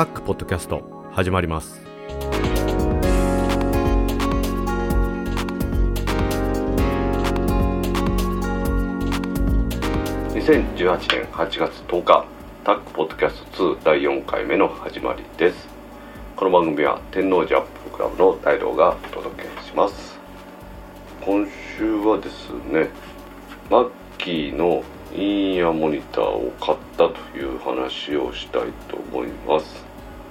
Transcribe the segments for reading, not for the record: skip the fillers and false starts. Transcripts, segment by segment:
タックポッドキャスト始まります。2018年8月10日タックポッドキャスト2第4回目の始まりです。この番組は天王寺アップルクラブの大道がお届けします。今週はですね、マッキーのインイヤーモニターを買ったという話をしたいと思います。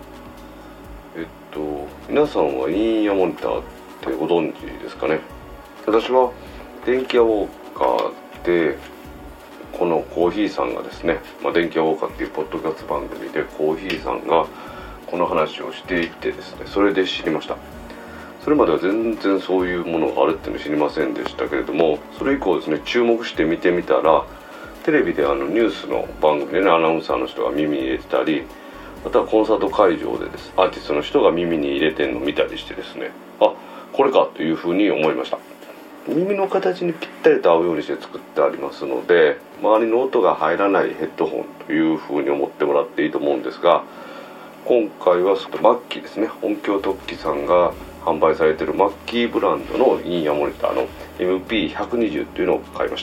皆さんはインイヤーモニターってご存知ですかね。私は電気屋ウォーカーでこのコーヒーさんがですね、電気屋ウォーカーっていうポッドキャスト番組でコーヒーさんがこの話をしていてですね、それで知りました。それまでは全然そういうものがあるっていうのを知りませんでしたけれども、それ以降ですね、注目して見てみたらテレビでニュースの番組でね、アナウンサーの人が耳に入れてたり、またはコンサート会場でですアーティストの人が耳に入れてるのを見たりしてですね、あ、これかというふうに思いました。耳の形にぴったりと合うようにして作ってありますので、周りの音が入らないヘッドホンというふうに思ってもらっていいと思うんですが、今回はマッキーですね、音響特技さんが販売されているマッキーブランドのインイヤーモニターの MP120 というのを買いました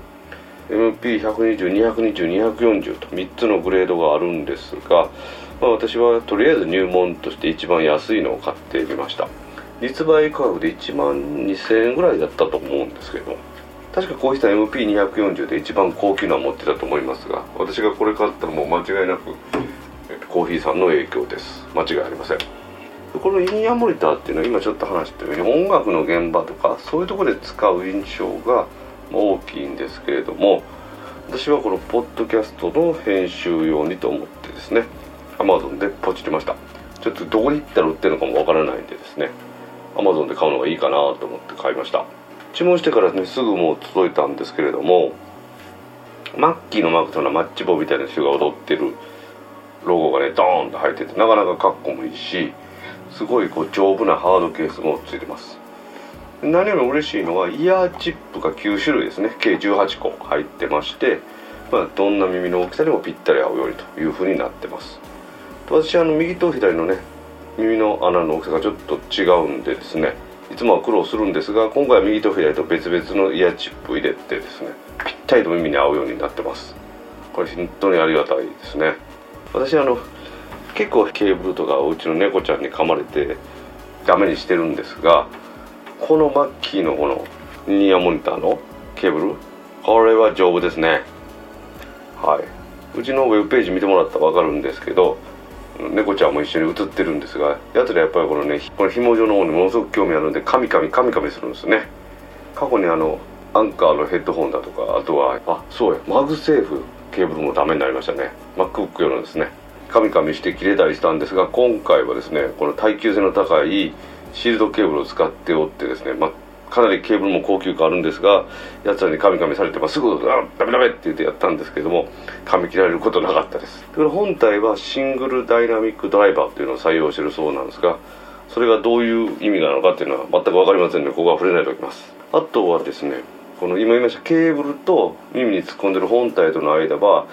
。MP120、220、240と3つのグレードがあるんですが、私はとりあえず入門として一番安いのを買ってみました。実売価格で1万2000円ぐらいだったと思うんですけど、確かこうした MP240 で一番高級なのを持ってたと思いますが、私がこれ買ったのも間違いなくコーヒーさんの影響です。間違いありません。このインイヤーモニターっていうのは今ちょっと話したように音楽の現場とかそういうところで使う印象が大きいんですけれども、私はこのポッドキャストの編集用にと思ってですね、 Amazon でポチりました。ちょっとどこに行ったら売ってるのかもわからないんでですね、 Amazon で買うのがいいかなと思って買いました。注文してからね、すぐもう届いたんですけれども、マッキーのマークというのはマッチ棒みたいな人が踊ってるロゴがねドーンと入ってて、なかなかかっこもいいし、すごい丈夫なハードケースもついてます。何よりも嬉しいのはイヤーチップが9種類ですね、計18個入ってまして、どんな耳の大きさにもぴったり合うようにという風になってます。私右と左のね耳の穴の大きさがちょっと違うんでですね、いつもは苦労するんですが、今回は右と左と別々のイヤーチップ入れてですね、ぴったりと耳に合うようになってます。これ本当にありがたいですね。私結構ケーブルとかうちの猫ちゃんに噛まれてダメにしてるんですが、このマッキーのこのインイヤーモニターのケーブル、これは丈夫ですね。はい、うちのウェブページ見てもらったら分かるんですけど、猫ちゃんも一緒に写ってるんですが、やつらやっぱりこの紐状の方にものすごく興味あるんでカミカミするんですね。過去にアンカーのヘッドホンだとか、あとはそうや、マグセーフケーブルもダメになりましたね。 MacBook 用のですね、カミカミして切れたりしたんですが、今回はですね、この耐久性の高いシールドケーブルを使っておってですね、かなりケーブルも高級感あるんですが、やつらにカミカミされて、すぐダメって言ってやったんですけども、噛み切られることなかったです。本体はシングルダイナミックドライバーというのを採用しているそうなんですが、それがどういう意味なのかっていうのは全く分かりませんので、ここは触れないでおきます。あとはですね、この今言いましたケーブルと耳に突っ込んでる本体との間は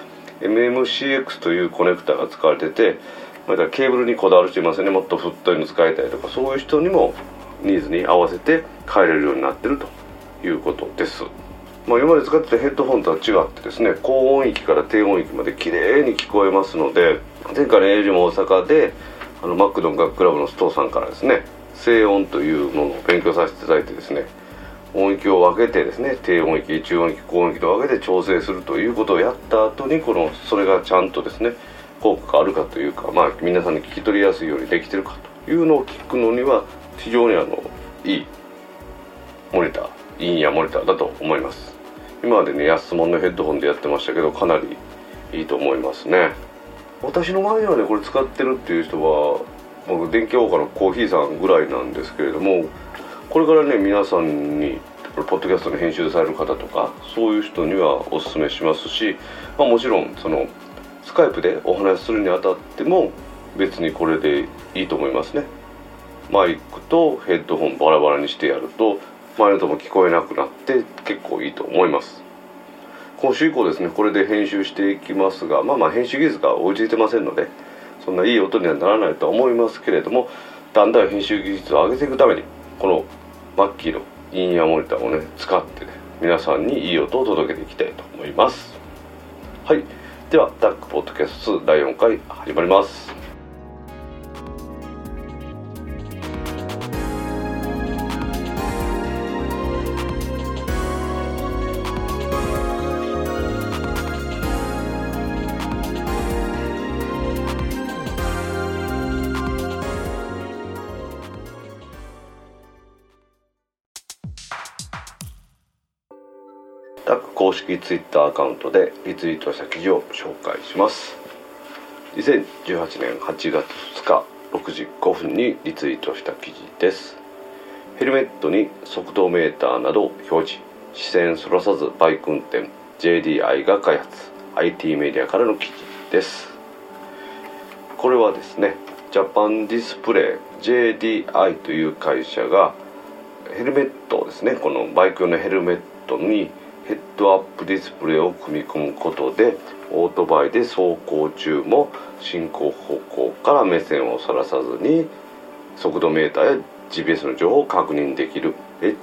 MMCX というコネクタが使われてて、だからケーブルにこだわる人いますよね。もっと太いの使いたいとか、そういう人にもニーズに合わせて変えれるようになってるということです。今まで使ってたヘッドホンとは違ってですね、高音域から低音域まで綺麗に聞こえますので、前回のエイジも大阪でマックの音楽クラブのストーさんからですね、静音というものを勉強させていただいてですね、音域を分けてですね、低音域、中音域、高音域と分けて調整するということをやった後に、それがちゃんとですね効果があるかというか、皆さんに聞き取りやすいようにできてるかというのを聞くのには非常にいいモニター、インイヤーモニターだと思います。今までね、安物のヘッドホンでやってましたけど、かなりいいと思いますね。私の周りではね、これ使ってるっていう人は僕電気屋ウォーカーのコーヒーさんぐらいなんですけれども、これからね、皆さんにポッドキャストの編集される方とか、そういう人にはおすすめしますし、もちろんスカイプでお話しするにあたっても別にこれでいいと思いますね。マイクとヘッドホンバラバラにしてやると周りの音も聞こえなくなって結構いいと思います。今週以降ですね、これで編集していきますが、編集技術が追いついてませんので、 そんないい音にはならないとは思いますけれども、だんだん編集技術を上げていくためにこのマッキーのインイヤーモニターをね使ってね、皆さんにいい音を届けていきたいと思います。はい、ではダックポッドキャスト2第4回始まります。ダック公式ツイッターアカウントでリツイートした記事を紹介します。2018年8月2日6時5分にリツイートした記事です。ヘルメットに速度メーターなどを表示、視線そらさずバイク運転、 JDI が開発、 IT メディアからの記事です。これはですね、ジャパンディスプレイ JDI という会社がヘルメットをですね、このバイク用のヘルメットにヘッドアップディスプレイを組み込むことで、オートバイで走行中も進行方向から目線をそらさずに速度メーターや GPS の情報を確認できる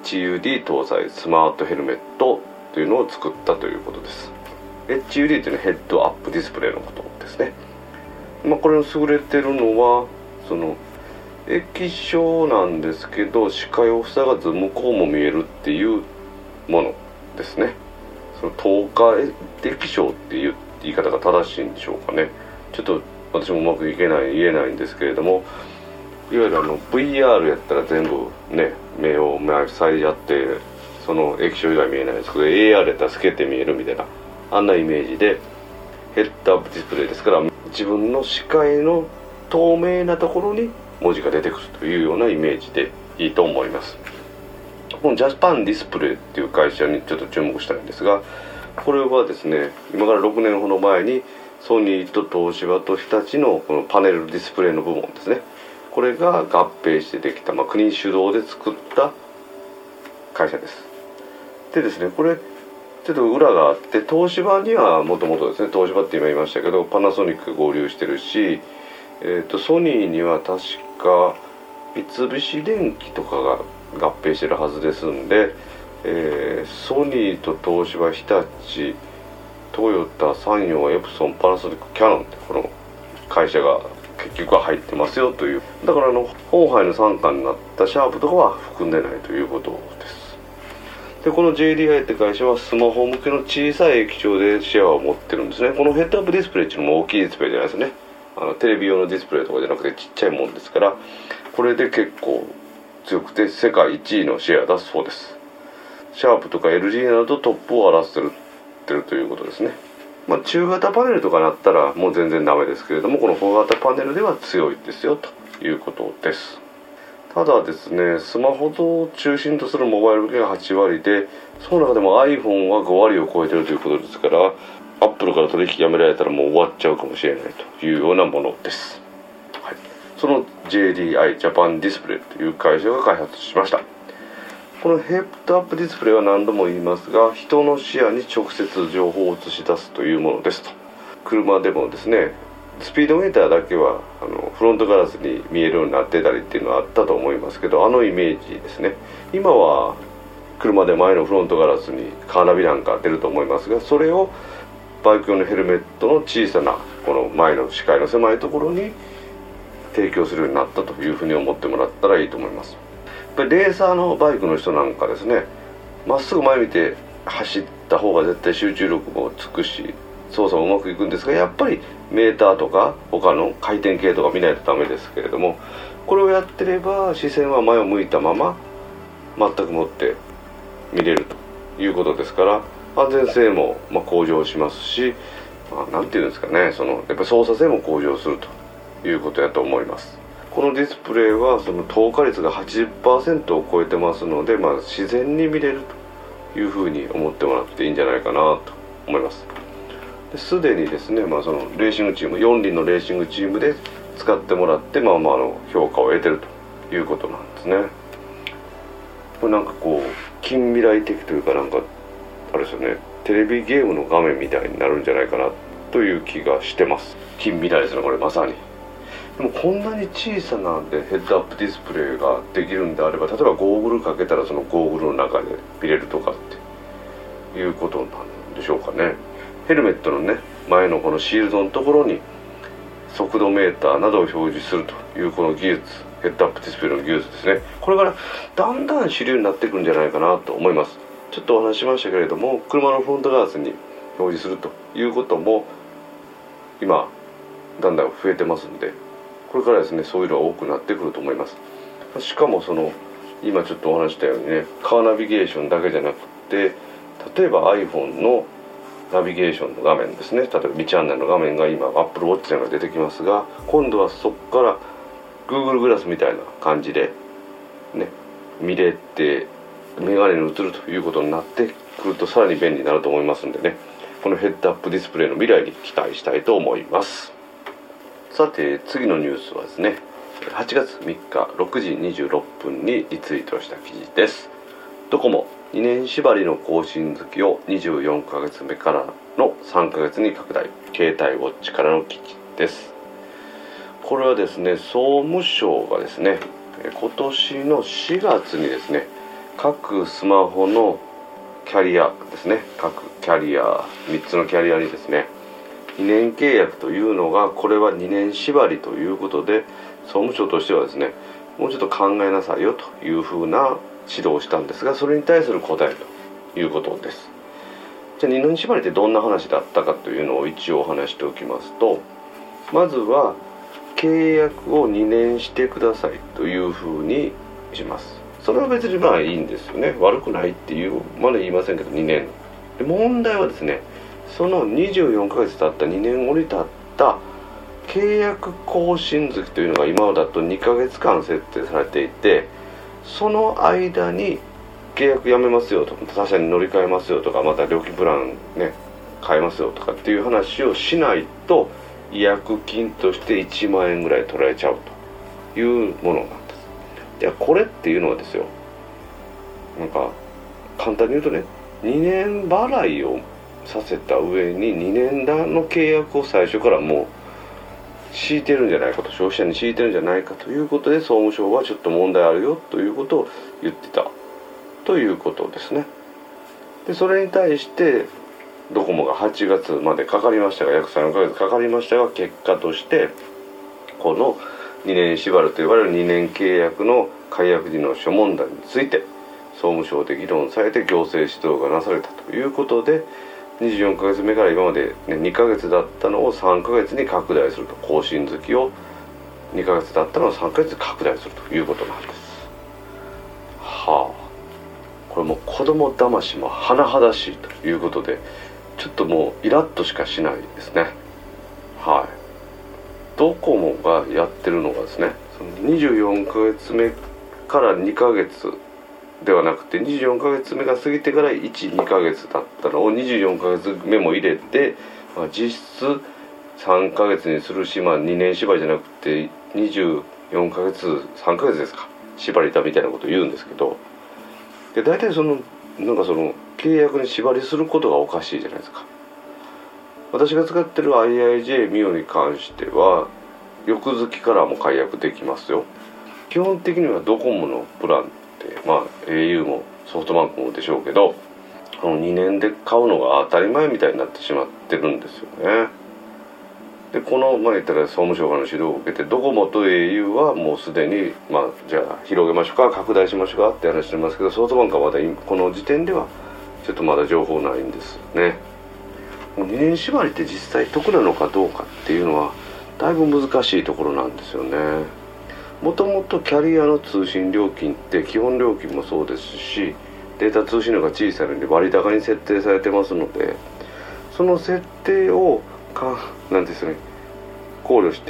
HUD 搭載スマートヘルメットというのを作ったということです。 HUD というのはヘッドアップディスプレイのことですね。これの優れてるのはその液晶なんですけど、視界を塞がず向こうも見えるっていうものですね。その透過液晶っていう言い方が正しいんでしょうかね。ちょっと私もうまく言えないんですけれども、いわゆるVR やったら全部ね目を塞いじゃってその液晶以外見えないですけど、 AR やったら透けて見えるみたいな、あんなイメージでヘッドアップディスプレイですから、自分の視界の透明なところに文字が出てくるというようなイメージでいいと思います。このジャパンディスプレイっていう会社にちょっと注目したいんですが、これはですね、今から6年ほど前にソニーと東芝と日立のこのパネルディスプレイの部門ですね、これが合併してできた、国主導で作った会社です。でですね、これちょっと裏があって、東芝にはもともとですね、東芝って今言いましたけどパナソニック合流してるし、ソニーには確か三菱電機とかが合併してるはずですんで、ソニーと東芝、日立、トヨタ、サンヨー、エプソン、パナソニック、キヤノンってこの会社が結局は入ってますよという。だからホーハイの傘下になったシャープとかは含んでないということです。でこの JDI って会社はスマホ向けの小さい液晶でシェアを持ってるんですね。このヘッドアップディスプレイっていうのも大きいディスプレイじゃないですね。テレビ用のディスプレイとかじゃなくてちっちゃいもんですから、これで結構強くて世界1位のシェアだそうです。シャープとか LG などとトップを争ってるということですね。中型パネルとかなったらもう全然ダメですけれども、この小型パネルでは強いですよということです。ただですね、スマホを中心とするモバイル向けが8割で、その中でも iPhone は5割を超えてるということですから、アップルから取引やめられたらもう終わっちゃうかもしれないというようなものです。はい、その JDI ジャパンディスプレイという会社が開発しました。このヘッドアップディスプレイは何度も言いますが、人の視野に直接情報を映し出すというものですと。車でもですね、スピードメーターだけはフロントガラスに見えるようになってたりっていうのはあったと思いますけど、イメージですね。今は車で前のフロントガラスにカーナビなんか出ると思いますが、それをバイク用のヘルメットの小さなこの前の視界の狭いところに提供するようになったというふうに思ってもらったらいいと思います。やっぱりレーサーのバイクの人なんかですね、まっすぐ前見て走った方が絶対集中力もつくし操作もうまくいくんですが、やっぱりメーターとか他の回転系とか見ないとダメですけれども、これをやってれば視線は前を向いたまま全くもって見れるということですから、安全性も向上しますし、なんていうんですかね、やっぱり操作性も向上するということやと思います。このディスプレイは透過率が 80% を超えてますので、自然に見れるというふうに思ってもらっていいんじゃないかなと思います。すでにですね、レーシングチーム4輪のレーシングチームで使ってもらって評価を得てるということなんですね。これ近未来的というか、あれですよね、テレビゲームの画面みたいになるんじゃないかなという気がしてます。近未来ですね、これまさに。 でもこんなに小さなヘッドアップディスプレイができるんであれば、例えばゴーグルかけたらそのゴーグルの中で見れるとかっていうことなんでしょうかね。ヘルメットのね前のこのシールドのところに速度メーターなどを表示するというこの技術、ヘッドアップディスプレイの技術ですね。これからだんだん主流になってくるんじゃないかなと思います。ちょっとお話ししましたけれども、車のフロントガラスに表示するということも今だんだん増えてますんで、これからですねそういうのが多くなってくると思います。しかもその今ちょっとお話したようにね、カーナビゲーションだけじゃなくて、例えば iPhone のナビゲーションの画面ですね、例えば道案内の画面が今 Apple Watch なんか出てきますが、今度はそこから Google グラスみたいな感じでね見れてメガネに映るということになってくるとさらに便利になると思いますんでね、このヘッドアップディスプレイの未来に期待したいと思います。さて次のニュースはですね、8月3日6時26分にリツイートした記事です。ドコモ2年縛りの更新月を24ヶ月目からの3ヶ月に拡大、携帯ウォッチからの記事です。これはですね、総務省がですね今年の4月にですね、各スマホのキャリアですね、各キャリア3つのキャリアにですね2年契約というのが、これは2年縛りということで、総務省としてはですねもうちょっと考えなさいよというふうな指導をしたんですが、それに対する答えということです。じゃあ2年縛りってどんな話だったかというのを一応お話しておきますと、まずは契約を2年してくださいというふうにします。それは別にまあいいんですよね、悪くないっていうまだ言いませんけど2年で、問題はですね、その24ヶ月経った2年後に経った契約更新月というのが今だと2ヶ月間設定されていて、その間に契約やめますよとか他社に乗り換えますよとか、また料金プランね変えますよとかっていう話をしないと違約金として1万円ぐらい取られちゃうというものなんです。じゃあこれっていうのはですよ、なんか簡単に言うとね、2年払いをさせた上に2年の契約を最初からもう敷いてるんじゃないかと、消費者に敷いてるんじゃないかということで、総務省はちょっと問題あるよということを言ってたということですね。でそれに対してドコモが8月までかかりましたが、約3ヶ月かかりましたが、結果としてこの2年縛るといわれる2年契約の解約時の諸問題について総務省で議論されて行政指導がなされたということで、24ヶ月目から今まで、ね、2ヶ月だったのを3ヶ月に拡大すると、更新月を2ヶ月だったのを3ヶ月拡大するということなんです。はあ、これもう子供騙しも甚だしいということで、ちょっともうイラッとしかしないですね。はい。ドコモがやってるのがですね、その24ヶ月目から2ヶ月ではなくて、24ヶ月目が過ぎてから1、2ヶ月だったのを24ヶ月目も入れて、実質3ヶ月にするし、2年縛りじゃなくて24ヶ月3ヶ月ですか縛りだみたいなことを言うんですけど、で大体その契約に縛りすることがおかしいじゃないですか。私が使ってる IIJ ミオに関しては翌月からも解約できますよ。基本的にはドコモのプランって、au もソフトバンクもでしょうけど、この2年で買うのが当たり前みたいになってしまってるんですよね。でこの言ったら総務省からの指導を受けて、ドコモと au はもうすでにじゃあ広げましょうか、拡大しましょうかって話してますけど、ソフトバンクはまだこの時点ではちょっとまだ情報ないんですね。2年縛りって実際得なのかどうかっていうのはだいぶ難しいところなんですよね。もともとキャリアの通信料金って基本料金もそうですし、データ通信量が小さいので割高に設定されてますので、その設定をなんですね、考慮して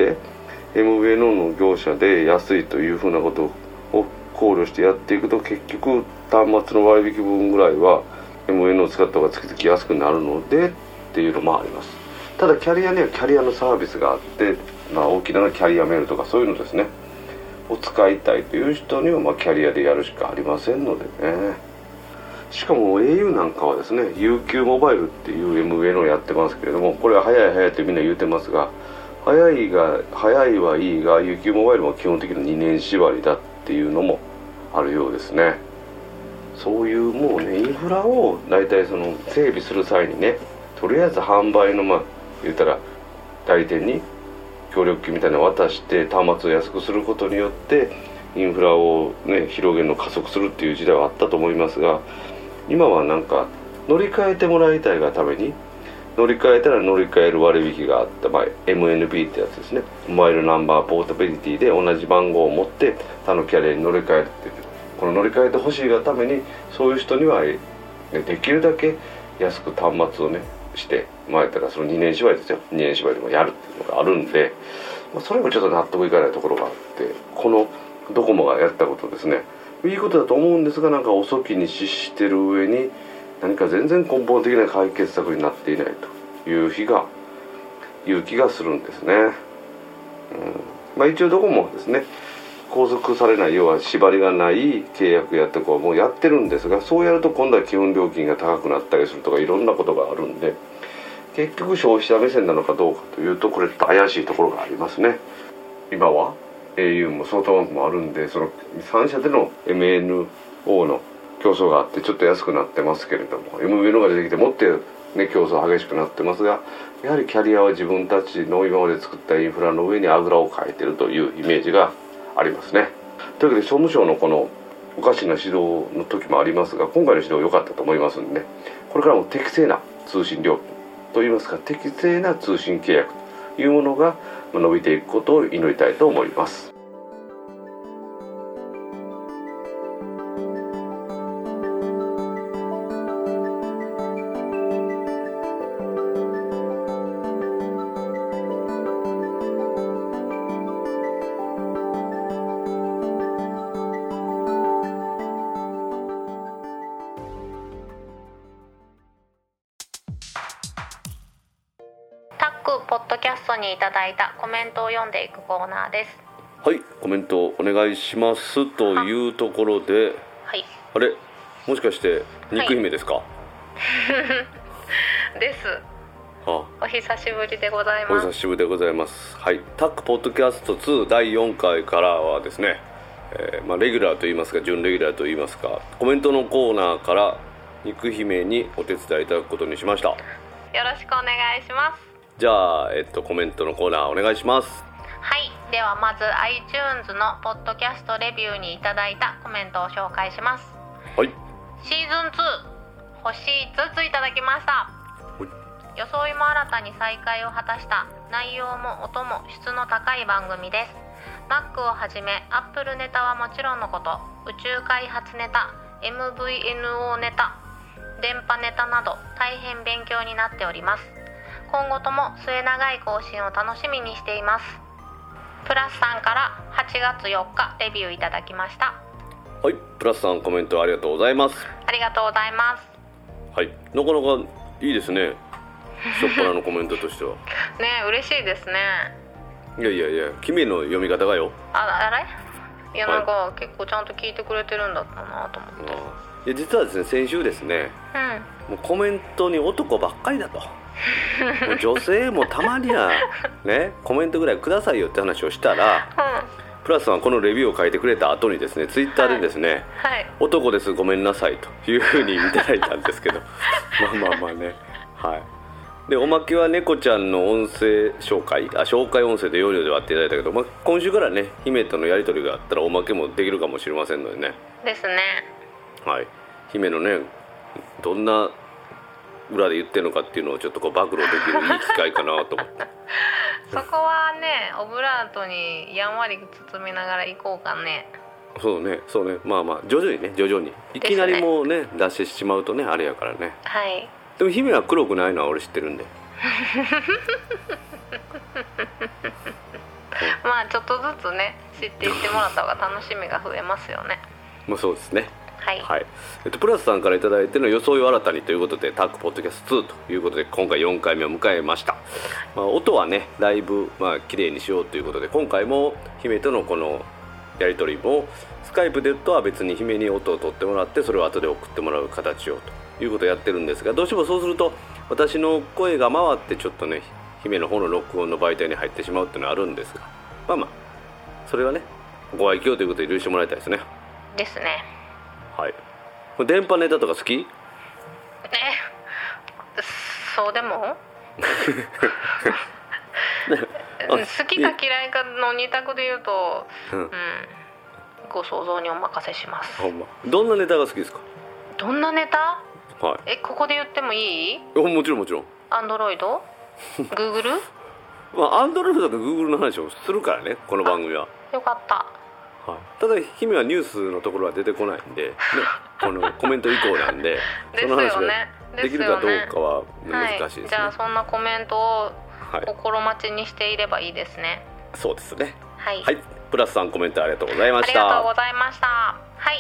MVNO の業者で安いというふうなことを考慮してやっていくと、結局端末の割引分ぐらいは MVNO を使った方が月々安くなるのでっていうのもあります。ただキャリアにはキャリアのサービスがあって、大きなキャリアメールとかそういうのですねを使いたいという人にはキャリアでやるしかありませんのでね。しかも au なんかはですね UQ モバイルっていう MVNO をやってますけれども、これは早い早いってみんな言うてますが、 早いはいいが UQ モバイルも基本的に2年縛りだっていうのもあるようですね。そういうもうねインフラを大体その整備する際にね、とりあえず販売の言ったら代理店に協力金みたいなのを渡して端末を安くすることによってインフラをね広げるのを加速するっていう時代はあったと思いますが、今はなんか乗り換えてもらいたいがために乗り換えたら乗り換える割引があった、MNB ってやつですね。モバイルナンバーポータビリティで同じ番号を持って他のキャリアに乗り換えるって言って、この乗り換えてほしいがためにそういう人には、できるだけ安く端末をねしてもらえたら、その2年縛りですよ、2年縛りでもやるっていうのがあるんで、それもちょっと納得いかないところがあって、このドコモがやったことですね、いいことだと思うんですが、なんか遅きに失してる上に何か全然根本的な解決策になっていないという気がするんですね。一応ドコモはですね、拘束されない、要は縛りがない契約やってもうやってるんですが、そうやると今度は基本料金が高くなったりするとかいろんなことがあるんで、結局消費者目線なのかどうかというと、これ怪しいところがありますね。今は au もソフトバンクもあるんで、その3社での MNO の競争があってちょっと安くなってますけれども、 MVNO が出てきてもってね競争激しくなってますが、やはりキャリアは自分たちの今まで作ったインフラの上にあぐらをかいてるというイメージがありますね。というわけで総務省のこのおかしな指導の時もありますが、今回の指導良かったと思いますんでね、これからも適正な通信料金といいますか、適正な通信契約というものが伸びていくことを祈りたいと思います。 ポッドキャストにいただいたコメントを読んでいくコーナーです。 はい、コメントお願いしますというところで、 はい、 あれもしかして肉姫ですか？はいです。お久しぶりでございます。 お久しぶりでございます。はい、タックポッドキャスト2第4回からはですね、レギュラーといいますか準レギュラーといいますか、コメントのコーナーから肉姫にお手伝いいただくことにしました。よろしくお願いします。 じゃあ、コメントのコーナーお願いします。 はい、ではまず iTunes のポッドキャストレビューにいただいたコメントを紹介します。 はい。 シーズン2星5ついただきました。装いも新たに再開を果たした内容も音も質の高い番組です。 Mac をはじめ Apple ネタはもちろんのこと、宇宙開発ネタ、 MVNO ネタ、電波ネタなど大変勉強になっております。今後とも末永い更新を楽しみにしています。プラスさんから8月4日レビューいただきました。 はい、プラスさんコメントありがとうございます。 ありがとうございます。 はい、なかなかいいですね、しょっぱなのコメントとしてはね、嬉しいですね。 いや君の読み方がよ、 あれいや、なんか結構ちゃんと聞いてくれてるんだったなと思って。 いや実はですね、先週ですね、もうコメントに男ばっかりだともう女性もたまにはねコメントぐらいくださいよって話をしたら、プラスさんはこのレビューを書いてくれた後にですね、ツイッターでですね、男ですごめんなさいというふうにいただいたんですけどまあね、はい。でおまけは猫ちゃんの音声紹介音声で容量で割っていただいたけど、今週からね姫とのやり取りがあったらおまけもできるかもしれませんのでね。 ですね。 はい、姫のねどんな裏で言ってるのかっていうのをちょっとこう暴露できるいい機会かなと思ってそこはねオブラートにやんわり包みながら行こうかね。 そうねまあ徐々にいきなりもうね出してしまうとねあれやからね。 はい。 でも姫は黒くないのは俺知ってるんでまあちょっとずつね知っていってもらった方が楽しみが増えますよね。 そうですね。 はい。 プラスさんからいただいての装いを新たにということでタックポッドキャスト2ということで今回4回目を迎えました。音はねだいぶ綺麗にしようということで、今回も姫とのこのやり取りもスカイプでとは別に姫に音を取ってもらってそれを後で送ってもらう形をということをやってるんですが、どうしてもそうすると私の声が回ってちょっとね姫の方の録音の媒体に入ってしまうっていうのはあるんですが、まあまあそれはねご愛嬌ということで許してもらいたいですね。 ですね。 はい。電波ネタとか好き？ そうでも好きか嫌いかの2択で言うと、ご想像にお任せします。 ほんま。どんなネタが好きですか？ どんなネタ？ はい。 ここで言ってもいい？ もちろんもちろん。 アンドロイド？グーグル？ まあアンドロイドとかグーグルの話をするからね、この番組は。 よかった。 はい、ただ姫はニュースのところは出てこないんで、ね、このコメント以降なんでその話ができるかどうかは難しいですね。 じゃあそんなコメントを心待ちにしていればいいですね。 そうですね。 はい、 プラス3コメントありがとうございました。 ありがとうございました。はい、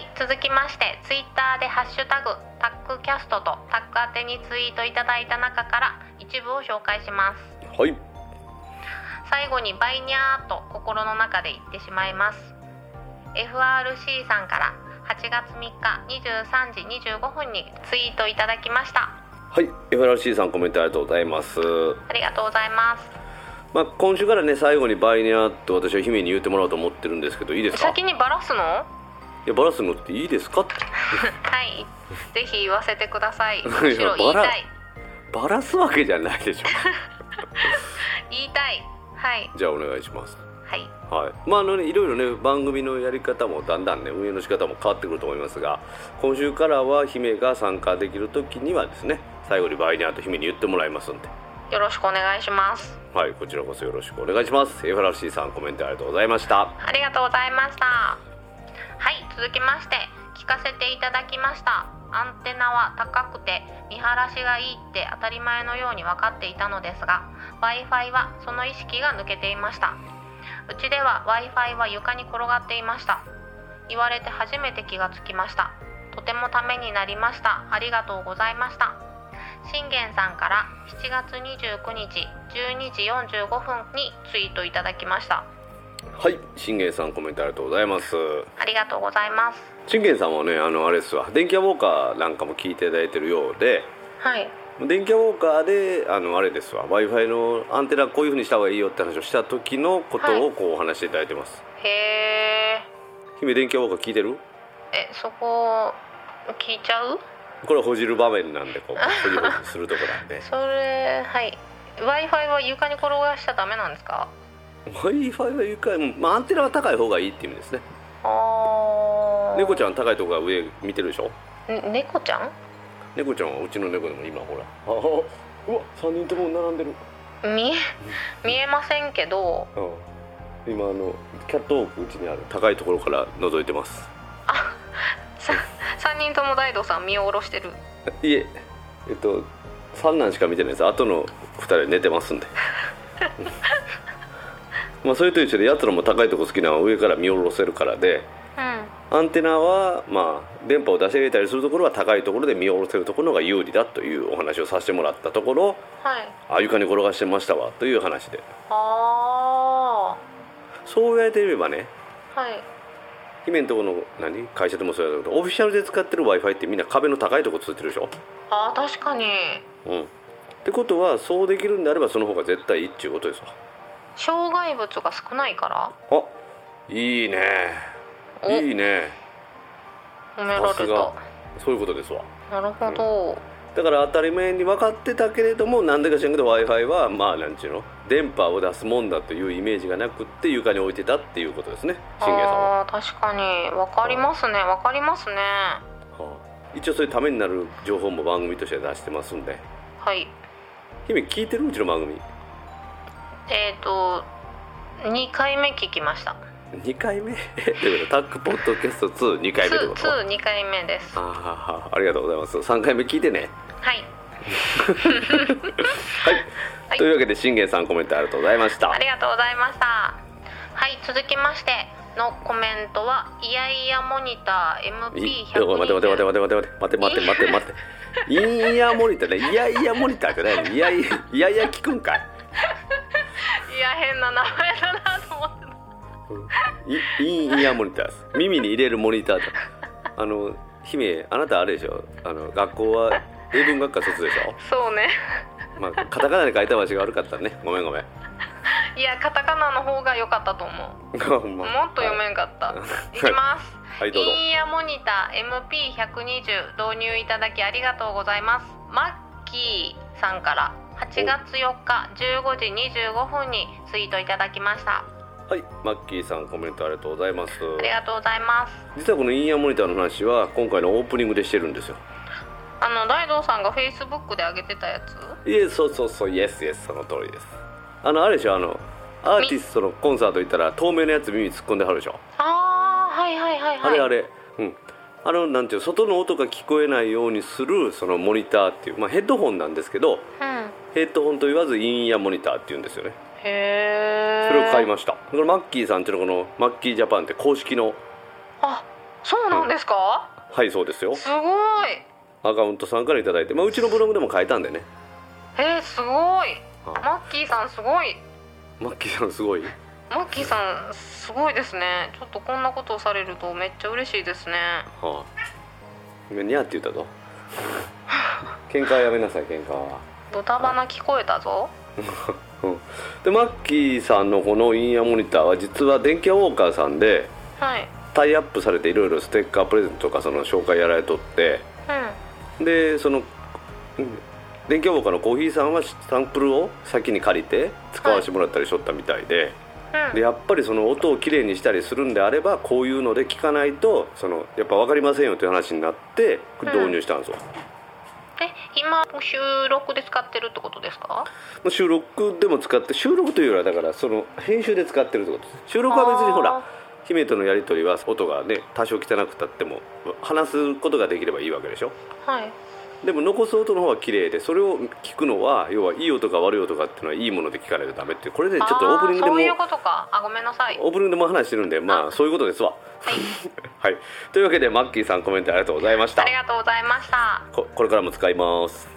続きましてツイッターでハッシュタグタックキャストとタック宛てにツイートいただいた中から一部を紹介します。 はい。 最後にバイニャーと心の中で言ってしまいます。FRC さんから8月3日23時25分にツイートいただきました。 はい、 FRC さんコメントありがとうございます。 ありがとうございます。 今週からね最後にバイニャーって私は姫に言ってもらおうと思ってるんですけど、いいですか？ 先にバラすの？ いやバラすのっていいですか？ はいぜひ言わせてください。むしろ言いたい。 バラすわけじゃないでしょ言いたい。はい、 じゃあお願いします。 はいはい。いろいろね番組のやり方もだんだんね運営の仕方も変わってくると思いますが、今週からは姫が参加できる時にはですね最後にバイニャーと姫に言ってもらいますんでよろしくお願いします。 はい、こちらこそよろしくお願いします。FRC さんコメントありがとうございました。 ありがとうございました。はい、続きまして聞かせていただきました。アンテナは高くて見晴らしがいいって当たり前のように分かっていたのですが Wi-Fi はその意識が抜けていました。うちでは Wi-Fi は床に転がっていました。言われて初めて気がつきました。とてもためになりました。ありがとうございました。信玄さんから7月29日12時45分にツイートいただきました。 はい、信玄さんコメントありがとうございます。 ありがとうございます。 信玄さんはねあれですわ、電気屋ウォーカーなんかも聞いていただいてるようで、 はい、 電気屋ウォーカーであれですわ Wi-Fi のアンテナこういう風にした方がいいよって話をした時のことをこうお話していただいてます。 へえ。 姫電気屋ウォーカー聞いてる？ そこ聞いちゃう？ これはほじる場面なんでこうほじほじするところなんでそれはい。 Wi-Fi は床に転がしちゃダメなんですか？ Wi-Fi は床に、アンテナは高い方がいいっていう意味ですね。猫ちゃん高いとこが上見てるでしょ。 猫ちゃん？ 猫ちゃんはうちの猫でも今ほらうわ3人とも並んでる。 見えませんけど、 今キャットウォークうちにある高いところから覗いてます。 3人とも大道さん見下ろしてる？ いえ三男しか見てないです。あとの2人寝てますんでそれと一緒でやつらも高いとこ好きなのは上から見下ろせるからで、アンテナは電波を出し入れたりするところは高いところで見下ろせるところが有利だというお話をさせてもらったところ、床に転がしてましたわという話で、そう言われてみればね、姫のところの会社でもそうやけどオフィシャルで使ってる Wi-Fi ってみんな壁の高いとこついてるでしょ。 確かに。 ってことはそうできるんであればその方が絶対いいっていうことですわ。 障害物が少ないから。 いいねいいね、 褒められた。 そういうことですわ。 なるほど、 だから当たり前に分かってたけれども、なんでか知らんけど Wi-Fi はなんちゅうの電波を出すもんだというイメージがなくって床に置いてたっていうことですね。信玄さんは確かに分かりますね。分かりますね。 一応そういうためになる情報も番組として出してますんで。 はい。 姫聞いてる？うちの番組。 2回目聞きました。 2回目タックポッドキャスト2、2回目ってこと？ 2回目です。 ありがとうございます。3回目聞いてね。 はいはい、というわけで信玄さんコメントありがとうございました。 ありがとうございました。はい、続きましてのコメントはイヤイヤモニター MP120。 待ってイヤモニターね。イヤイヤモニターって何？イヤイヤ聞くんかい。 いや変な名前だなと思ってた。 イヤモニターです。耳に入れるモニターと姫あなたあれでしょ、学校は英文学科卒でしょ。 そうねまあカタカナで書いた話が悪かったね。ごめん。 いやカタカナの方が良かったと思う。もっと読めんかった。いきます。 はいどうぞ。 インイヤーモニター MP120 導入いただきありがとうございます。マッキーさんから8月4日15時25分にツイートいただきました。 はい、マッキーさんコメントありがとうございます。 ありがとうございます。 実はこのインイヤーモニターの話は今回のオープニングでしてるんですよ。 大道さんがフェイスブックで上げてたやつ。 そうイエスその通りです。あれでしょ、アーティストのコンサート行ったら透明なやつ耳突っ込んではるでしょ。 はいあれなんていう外の音が聞こえないようにするそのモニターっていう、ヘッドホンなんですけど、ヘッドホンと言わずインイヤーモニターっていうんですよね。 へえ。 それを買いました。これマッキーさんっていうのこのマッキージャパンって公式の。 そうなんですか。 はいそうですよ。 すごい。 アカウントさんからいただいて、うちのブログでも書いたんでね。 すごい。マッキーさんすごい。 マッキーさんすごい。 マッキーさんすごいですね。ちょっとこんなことをされるとめっちゃ嬉しいですね。 今ニャーって言ったぞ。喧嘩はやめなさい。喧嘩は。 ドタバナ聞こえたぞ。 でマッキーさんのこのインイヤーモニターは実は電気屋ウォーカーさんでタイアップされていろいろステッカープレゼントとかその紹介やられとって、でその電気屋ウォーカーのコーヒーさんはサンプルを先に借りて使わせてもらったりしとったみたいで、でやっぱりその音をきれいにしたりするんであればこういうので聞かないとやっぱ分かりませんよという話になって導入したんですよ。 今収録で使ってるってことですか。 収録でも使って、収録というよりはだからその編集で使ってるってことです。収録は別にほら姫とのやり取りは音がね多少汚くたっても話すことができればいいわけでしょ。でも残す音の方は綺麗で、それを聞くのは要はいい音か悪い音かっていうのはいいもので聞かないとダメって、これでちょっとオープニングでもそういうことか。ごめんなさい。 オープニングでも話してるんでそういうことですわ。はいというわけでマッキーさんコメントありがとうございました。 ありがとうございました。 これからも使います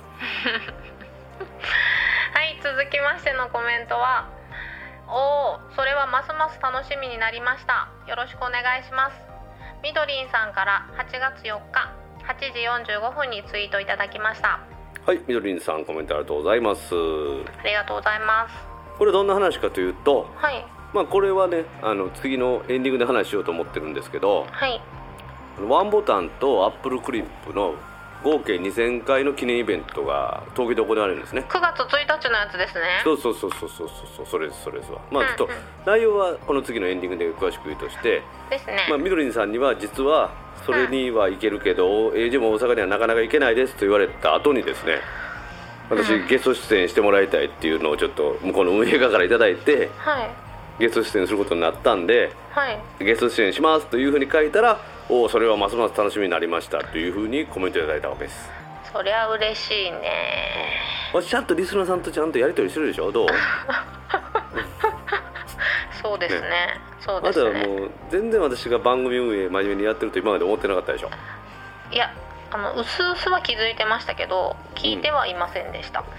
はい、続きましてのコメントはそれはますます楽しみになりました。よろしくお願いします。みどりんさんから8月4日8時45分にツイートいただきました。 はい、みどりんさんコメントありがとうございます。 ありがとうございます。 これどんな話かというと、これはね次のエンディングで話しようと思ってるんですけど、ワンボタンとアップルクリップの合計2000回の記念イベントが東京で行われるんですね。 9月1日のやつですね。 そうそれですわ。ちょっと内容はこの次のエンディングで詳しく言うとしてですね。 みどりんさんには実はそれには行けるけど、でも大阪にはなかなか行けないですと言われた後にですね、私ゲスト出演してもらいたいっていうのをちょっと向こうの運営側からいただいて、ゲスト出演することになったんで、ゲスト出演しますというふうに書いたら、それはますます楽しみになりましたというふうにコメントいただいたわけです。 そりゃ嬉しいね。 ちゃんとリスナーさんとちゃんとやり取りしてるでしょ。どうそうですね。そうですね。 あとはもう全然私が番組運営真面目にやってると今まで思ってなかったでしょ。 いやうすうすは気づいてましたけど聞いてはいませんでした。も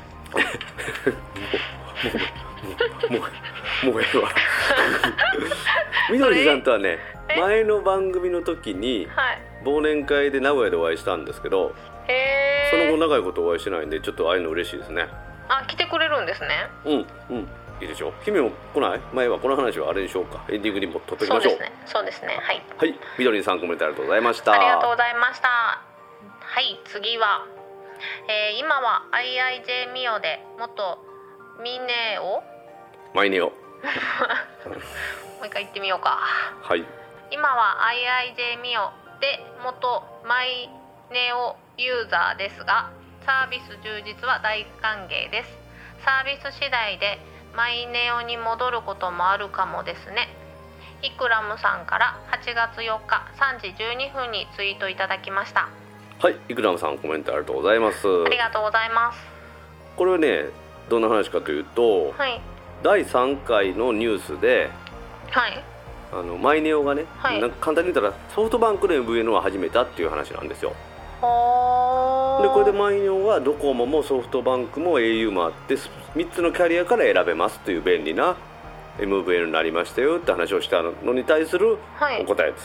うええわみどりさんとはね前の番組の時に忘年会で名古屋でお会いしたんですけど、その後長いことお会いしてないんでちょっと会えるの嬉しいですね。来てくれるんですね。 いいでしょう。姫も来ない？前はこの話はあれにしようか。エンディングにも撮っておきましょう。 そうですね。 はい、みどりさんコメントありがとうございました。 ありがとうございました。はい、次は、今は IIJ ミオで元ミネオマイネオもう一回言ってみようか。今は IIJ ミオで元マイネオユーザーですが、サービス充実は大歓迎です。サービス次第でマイネオに戻ることもあるかもですね。イクラムさんから8月4日3時12分にツイートいただきました。 はい、イクラムさんコメントありがとうございます。 ありがとうございます。 これはねどんな話かというと、第3回のニュースで、マイネオがね、簡単に言ったらソフトバンクの MVNO を始めたっていう話なんですよ。でこれでマイネオはドコモもソフトバンクも au もあって3つのキャリアから選べますという便利な MVNO になりましたよって話をしたのに対するお答えです。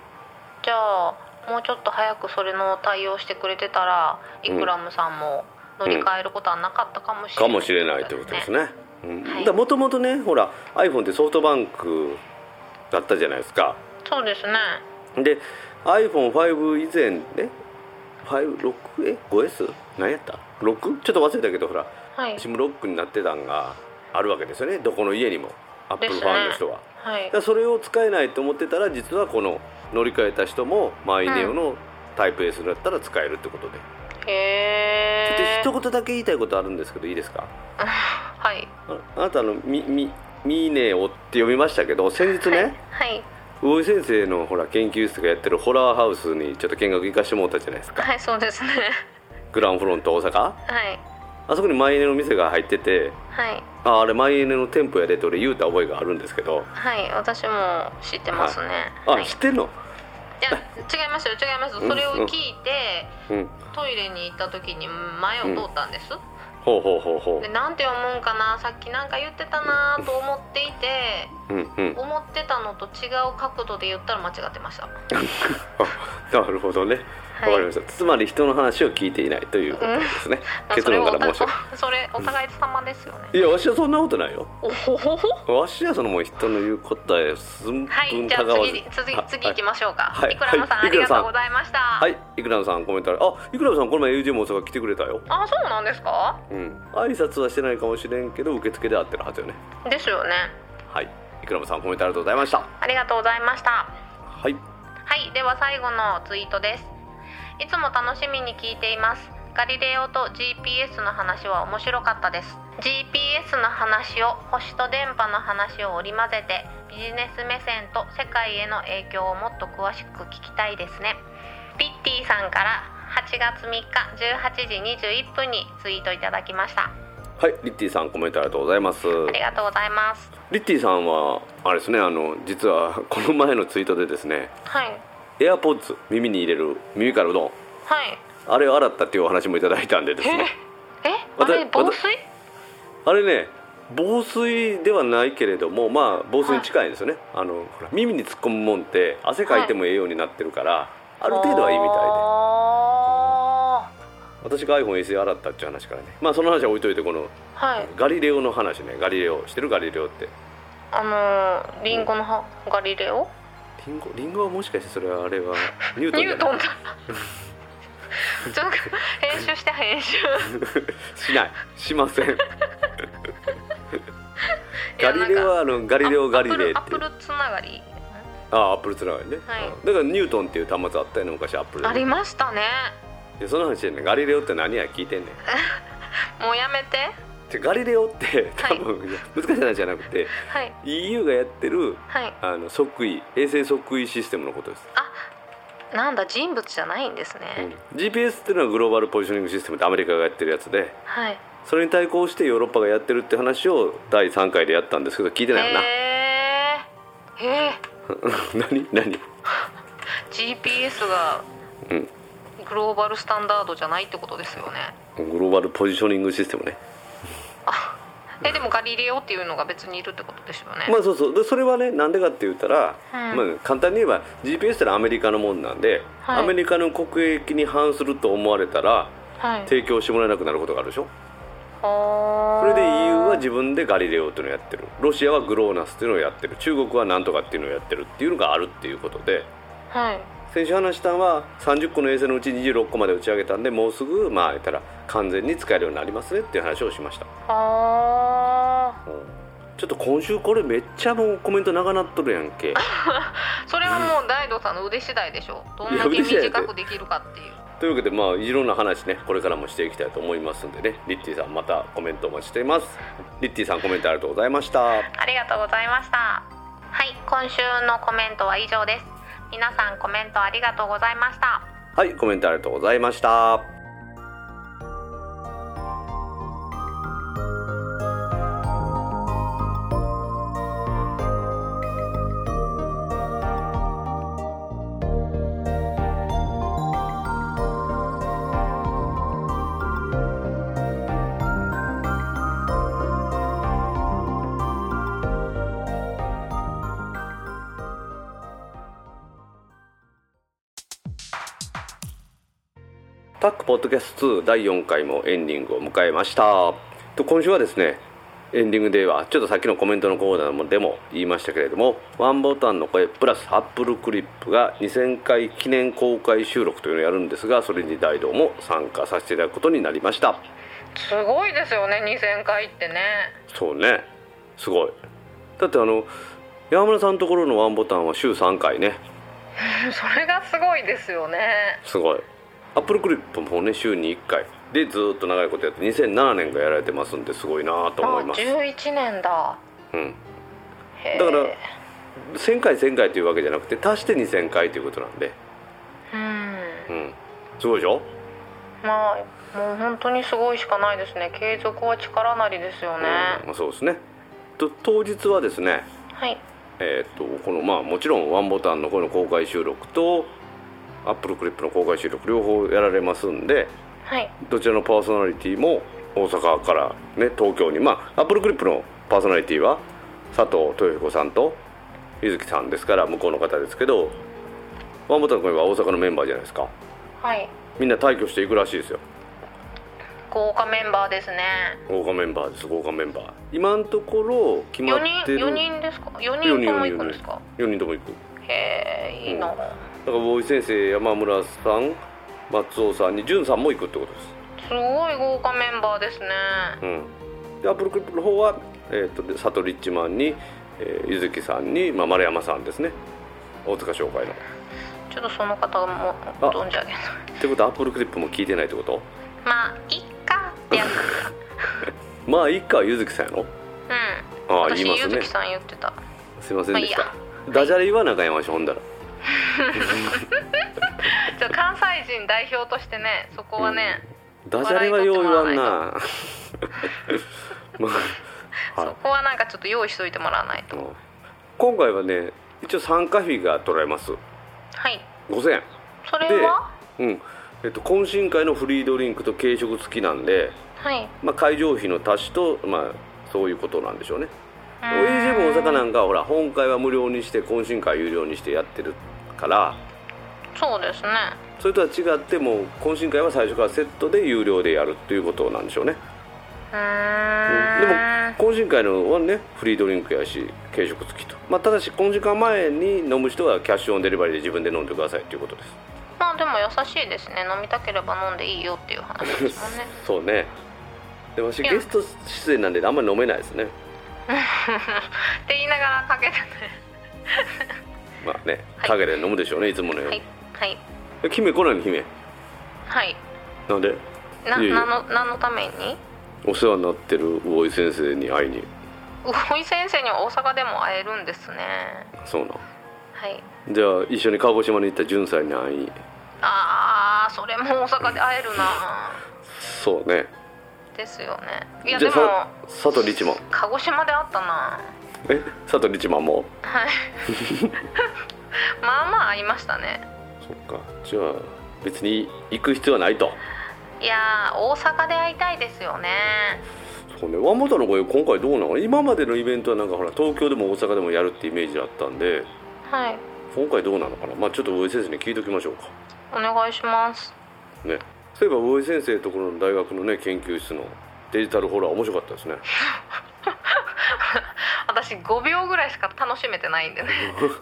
じゃあもうちょっと早くそれの対応してくれてたらイクラムさんも乗り換えることはなかったかもしれない、 かもしれないということですね。 はい、 もともとねほら iPhone ってソフトバンクだったじゃないですか。 そうですね。 で iPhone5 以前ね5S 何やった 6? ちょっと忘れたけどほら、 はい、 SIM ロックになってたんがあるわけですよね、どこの家にもアップルファンの人は、 はい、 だからそれを使えないと思ってたら実はこの乗り換えた人もマイネオのタイプ S だったら使えるってことで、 へー。 ちょっと一言だけ言いたいことあるんですけどいいですか？ はい。 あなたミネオって読みましたけど先日ね、 はい、 魚井先生のほら研究室がやってるホラーハウスにちょっと見学行かしてもらったじゃないですか。 はい、そうですね。 グランフロント大阪、 はい、 あそこにマイネの店が入ってて、 はい、 あれマイネの店舗やでって俺言うた覚えがあるんですけど、 はい、私も知ってますね、 はい、知ってんの？ いや違いますよ違います、それを聞いて、トイレに行った時に前を通ったんです、 ほうでなんて読むんかな、さっきなんか言ってたなと思っていて思ってたのと違う角度で言ったら間違ってましたなるほどね、わかりました、つまり人の話を聞いていないということですね、結論から申し上げるそれお互い様ですよね。 いやわしはそんなことないよ。 おほほほ。 わしはそのもう人の言う答え寸分はいじゃあ次行きましょうか。いくらのさん、ありがとうございました。 はい、いくらのさんコメントいくらのさんこの前 AJ も大阪来てくれたよ。 あ、そうなんですか？ 挨拶はしてないかもしれんけど受付で会ってるはずよね。 ですよね。 はい、いくらのさんコメントありがとうございました。 ありがとうございました。 はい、 では最後のツイートです。いつも楽しみに聞いています。ガリレオと GPS の話は面白かったです。 GPS の話を星と電波の話を織り交ぜてビジネス目線と世界への影響をもっと詳しく聞きたいですね。リッティさんから8月3日18時21分にツイートいただきました。 はい、リッティさんコメントありがとうございます。 ありがとうございます。 リッティさんはあれですね、実はこの前のツイートでですね、 はい、 AirPods 耳に入れる耳からうどん、 はい、 あれを洗ったっていうお話もいただいたんでですね、 あれ防水？ あれね防水ではないけれどもまあ防水に近いんですよね、ほら耳に突っ込むもんって汗かいてもええようになってるから、ある程度はいいみたいで、私が iPhone SE 洗ったっていう話からね、まあその話は置いといて、この、ガリレオの話ね。ガリレオ知ってる？ガリレオってリンゴのガリレオ？ リンゴはもしかしてそれはあれはニュートンじゃない？ ニュートンだちょっと編集して編集しませんガリレオはガリレオガリレイっていうアップルつながり、 アップルつながりね、だからニュートンっていう端末あったよね昔、アップルでありましたね。 でその話でね、ガリレオって何や聞いてんねんもうやめて。 ガリレオって多分、難しい話じゃなくて、EU がやってる、測位衛星測位システムのことです。 なんだ、人物じゃないんですね、 GPS っていうのはグローバルポジショニングシステムってアメリカがやってるやつで、それに対抗してヨーロッパがやってるって話を第3回でやったんですけど聞いてないよな。何 GPS がグローバルスタンダードじゃないってことですよね。 グローバルポジショニングシステムね。 でもガリレオっていうのが別にいるってことですよね。 まあそうでそれはね、なんでかって言ったら、簡単に言えば GPS ってのはアメリカのもんなんで、アメリカの国益に反すると思われたら、提供してもらえなくなることがあるでしょ。それで EU は自分でガリレオっていうのをやってる、ロシアはグローナスっていうのをやってる、中国はなんとかっていうのをやってるっていうのがあるっていうことで、先週話したのは30個の衛星のうち26個まで打ち上げたんで、もうすぐ言ったら完全に使えるようになりますねっていう話をしました。ちょっと今週これめっちゃもうコメント長なっとるやんけそれはもう大道さんの腕次第でしょ。どんだけ短くできるかっていう。 というわけでいろんな話ね、これからもしていきたいと思いますんでね、リッティさんまたコメントお待ちしています。リッティさんコメントありがとうございました。 ありがとうございました。今週のコメントは以上です。皆さんコメントありがとうございました。 コメントありがとうございました。 タックポッドキャスト2第4回もエンディングを迎えました。今週はですね、エンディングではちょっとさっきのコメントのコーナーでも言いましたけれども、ワンボタンの声プラスアップルクリップが2000回記念公開収録というのをやるんですが、それに大道も参加させていただくことになりました。 すごいですよね、2000回ってね。 そうね、すごい。だって山村さんのところのワンボタンは週3回ねそれがすごいですよね。 すごい。アップルクリップもね、週に1回でずっと長いことやって2007年がやられてますんで、すごいなと思います。 11年だ。 だから1000回1000回というわけじゃなくて足して2000回ということなんで、すごいでしょ。 まあもう本当にすごいしかないですね。継続は力なりですよね。 そうですね。当日はですね、 はい、 このもちろんワンボタンのこの公開収録とアップルクリップの公開収録両方やられますんで、 はい、 どちらのパーソナリティも大阪からね東京に、アップルクリップのパーソナリティは佐藤豊彦さんとゆずきさんですから向こうの方ですけど、ワンボタンの声は大阪のメンバーじゃないですか。 はい、 みんな退去していくらしいですよ。 豪華メンバーですね。 豪華メンバーです。豪華メンバー、今のところ決まってる 4人ですか。4人とも行くんですか。 4人とも行く。 へえ、いいな。 だからボーイ先生、山村さん、松尾さんに潤さんも行くってことです。 すごい豪華メンバーですね。 でアップルクリップの方は、佐藤リッチマンに、ゆずきさんに、丸山さんですね、大塚商会の。 ちょっとその方も存じ上げないってことはアップルクリップも聞いてないってこと。 いっかってやついっかはゆずきさんやろ。 私言いますね。 ゆずきさん言ってた。 すいませんでした。ダジャレ言わなあかんやまし、ほんだら関西人代表としてね、そこはね、 ダジャレはよう言わんなそこはなんかちょっと用意しといてもらわないと。 今回はね、一応参加費が取られます。 はい、 5000円。 それは懇親会のフリードリンクと軽食付きなんで、 はい、 会場費の足しと、そういうことなんでしょうね。AGM 大阪なんかはほら本会は無料にして懇親会有料にしてやってるから。 そうですね。 それとは違ってもう懇親会は最初からセットで有料でやるっていうことなんでしょうね。でも懇親会のはねフリードリンクやし軽食付きと、ただし懇親会前に飲む人はキャッシュオンデリバリーで自分で飲んでくださいっていうことです。 でも優しいですね。飲みたければ飲んでいいよっていう話ですもんねそうね。でも私ゲスト出演なんであんまり飲めないですねって言いながらかけてね陰で飲むでしょうね、いつものように。 はい、 姫来ないの。姫なんで何のためにお世話になってる魚井先生に会いに。 魚井先生には大阪でも会えるんですね。 そうなん。 はい、 じゃあ一緒に鹿児島に行った潤さんに会いに。 それも大阪で会えるなそうね。ですよね。いやでも佐藤リチマン鹿児島で会ったな。 佐藤リチマンもはい会いましたね。 そっか。じゃあ別に行く必要はないと。 いや大阪で会いたいですよね。 そうね。ワンボタンの声今回どうなの。今までのイベントはなんかほら東京でも大阪でもやるってイメージだったんで、今回どうなのかな。ちょっと魚井先生に聞いときましょうか。 お願いしますね。そういえば魚井先生のところの大学のね研究室のデジタルホラー面白かったですね私5秒ぐらいしか楽しめてないんでね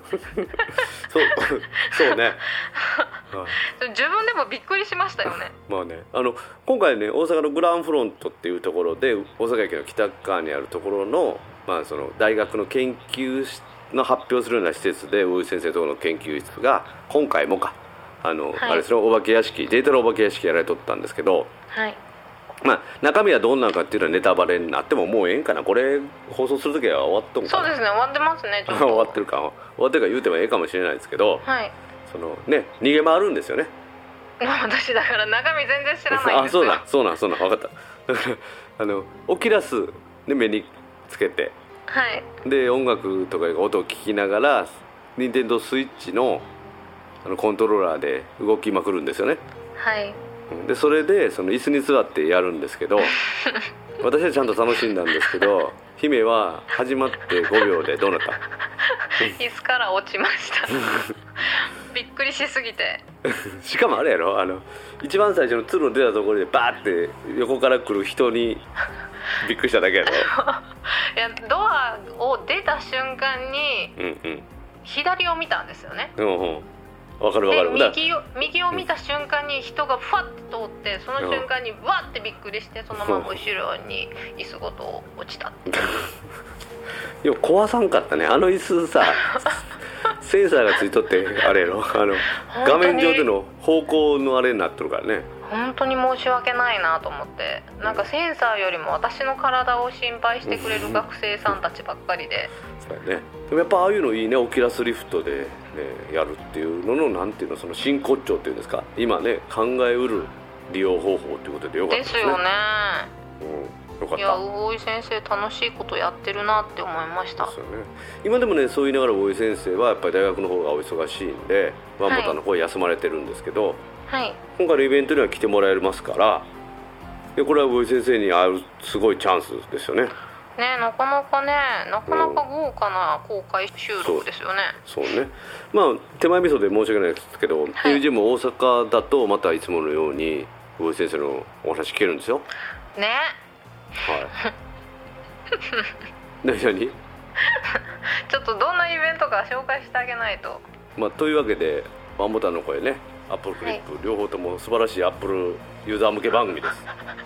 そうね自分でもびっくりしましたよね今回ね大阪のグランフロントっていうところで大阪駅の北側にあるところの、その大学の研究室の発表するような施設で魚井先生のところの研究室が今回もあれですね、お化け屋敷デジタルお化け屋敷やられとったんですけど、中身はどんなのかっていうのはネタバレになってももうええんかな。これ放送するときは終わっとんかな。 そうですね、終わってますね。 終わってるか言うてもええかもしれないですけど、そのね逃げ回るんですよね。 私だから中身全然知らないんですよ。 そうなん分かった。だからオキュラスで目につけて、で音楽とか音を聞きながら任天堂スイッチのコントローラーで動きまくるんですよね。でそれでその椅子に座ってやるんですけど私はちゃんと楽しんだんですけど姫は始まって5秒でどうなった椅子から落ちましたびっくりしすぎてしかもあれやろ、一番最初の通路出たところでバーって横から来る人にびっくりしただけやろ。 いやドアを出た瞬間に左を見たんですよね。 わかるわかる。 で右を見た瞬間に人がふわっと通って、その瞬間にわってびっくりして、そのまま後ろに椅子ごと落ちた。 いや壊さんかったね、あの椅子さセンサーがついとってあれやろ、画面上での方向のあれになってるからね。 本当に申し訳ないなと思って、なんかセンサーよりも私の体を心配してくれる学生さんたちばっかりでそうやね。でもやっぱああいうのいいね、オキュラスリフトで、ね、やるっていうののなんていうの、その真骨頂っていうんですか、今ね考えうる利用方法ということでよかったですね。 ですよね。 よかった。 いや魚井先生楽しいことやってるなって思いました。 ですよね。今でもね、そう言いながら魚井先生はやっぱり大学の方がお忙しいんで、ワンボタンの方休まれてるんですけど、 はい、 今回のイベントには来てもらえますから、でこれは魚井先生に会うすごいチャンスですよね。 ね、なかなか豪華な公開収録ですよね。 そうね。まあ手前味噌で申し訳ないですけど、UGM 大阪だとまたいつものように魚井先生のお話聞けるんですよ。 ね。 はい。何？ちょっとどんなイベントか紹介してあげないと。 まあというわけでワンボタンの声ね、アップルクリップ、両方とも素晴らしいアップルユーザー向け番組です。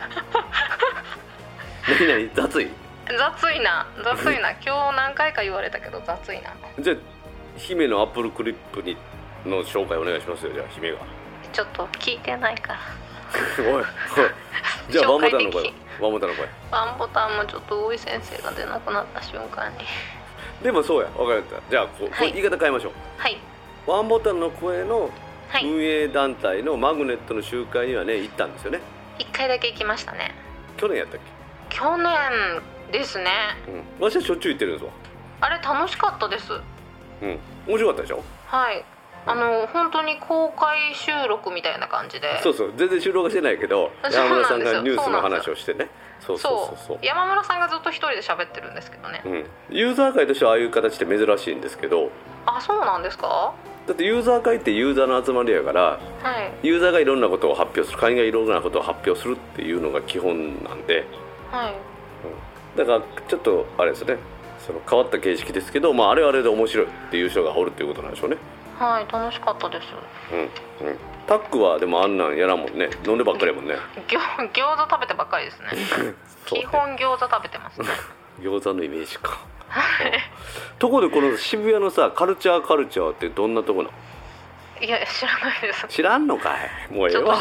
何雑い？ 雑いな今日何回か言われたけど雑いな。 じゃあ姫のアップルクリップの紹介お願いしますよ。じゃあ姫がちょっと聞いてないからおいじゃあワンボタンの声。ワンボタンもちょっと大井先生が出なくなった瞬間に。でもそうや、分かりました。じゃあこれ言い方変えましょう。はい。ワンボタンの声の運営団体のマグネットの集会にはね行ったんですよね。1回だけ行きましたね。去年やったっけ？去年ですね。私はしょっちゅう行ってるんですわ。あれ楽しかったです。面白かったでしょ。はい。本当に公開収録みたいな感じで。そう全然収録はしてないけど、山村さんがニュースの話をしてね。そう山村さんがずっと一人で喋ってるんですけどね。ユーザー会としてはああいう形って珍しいんですけど。あ、そうなんですか。だってユーザー会ってユーザーの集まりやから、ユーザーがいろんなことを発表する、会員がいろんなことを発表するっていうのが基本なんで、だからちょっとあれですね、その変わった形式ですけど、あれはあれで面白いっていう人がおるっていうことなんでしょうね。はい、楽しかったです。タックはでもあんなんやらんもんね。飲んでばっかりやもんね。餃子食べてばっかりですね。基本餃子食べてますね。餃子のイメージか。ところでこの渋谷のさカルチャーってどんなとこなの？いや知らないです。知らんのかい。もうええわ。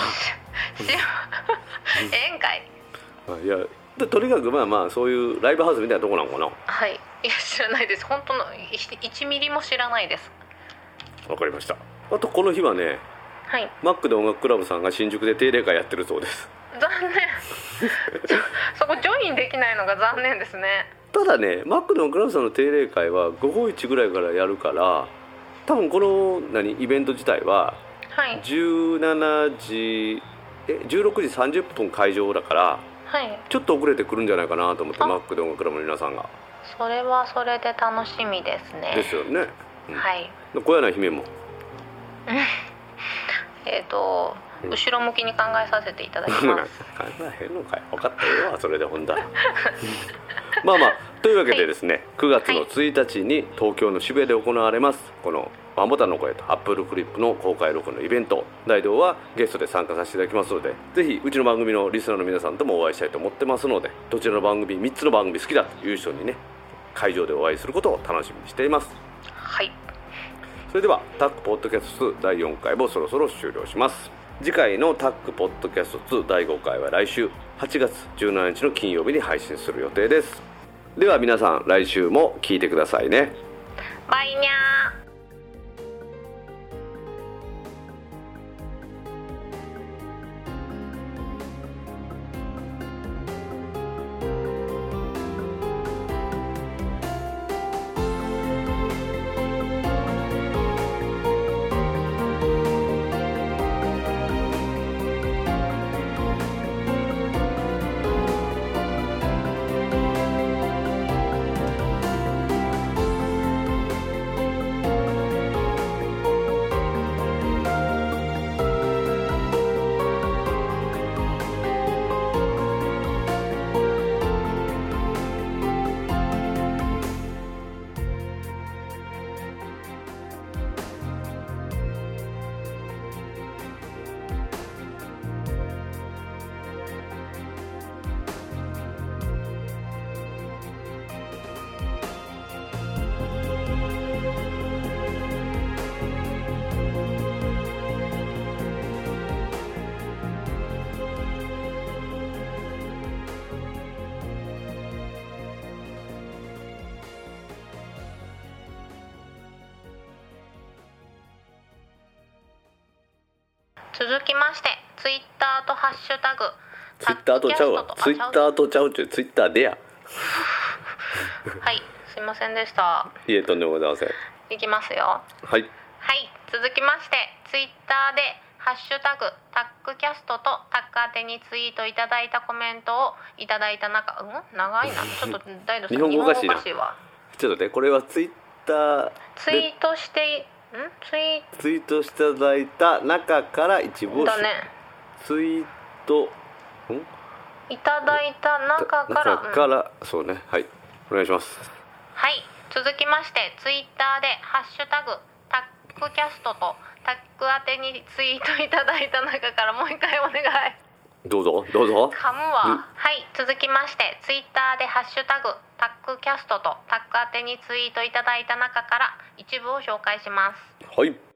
宴会。いやとにかくそういうライブハウスみたいなとこなのかな。はい。いや知らないです。本当の1ミリも知らないです。わかりました。あとこの日はね、マックで音楽クラブさんが新宿で定例会やってるそうです。残念。そこジョインできないのが残念ですね。ただね、マックで音楽クラブさんの定例会は午後1ぐらいからやるから、多分このイベント自体は16時30分会場だから、ちょっと遅れてくるんじゃないかなと思って、マックで音楽クラブの皆さんが。それはそれで楽しみですね。ですよね。はい。小柳姫も後ろ向きに考えさせていただきます。考えへんのかい。分かったよそれでほんだら。というわけでですね、9月の1日に東京の渋谷で行われますこのワンボタンの声とアップルクリップの公開録音のイベント、大道はゲストで参加させていただきますので、ぜひうちの番組のリスナーの皆さんともお会いしたいと思ってますので、どちらの番組3つの番組好きだという人にね、会場でお会いすることを楽しみにしています。はい。それではタックポッドキャスト2第4回もそろそろ終了します。次回のタックポッドキャスト2第5回は来週8月17日の金曜日に配信する予定です。では皆さん来週も聞いてくださいね。バイニャー。 続きましてツイッターとハッシュタグツイッターとちゃうわツイッターとちゃうってツイッターでやはいすいませんでした。 いえとんでもございません。 いきますよ。 はいはい、続きましてツイッターでハッシュタグタックキャストとタック宛てにツイートいただいたコメントをいただいた中長いなちょっと大道さん日本語おかしいな。 ちょっと待ってこれはツイッターツイートしてツイートしていただいた中から一部をだねツイートいただいた中から、 そうねはいお願いします。 はい、続きましてツイッターでハッシュタグタックキャストとタック宛てにツイートいただいた中からもう一回お願い。 どうぞ噛むわ。はい、続きましてツイッターでハッシュタグタックキャストとタック宛てにツイートいただいた中から一部を紹介します。 はい。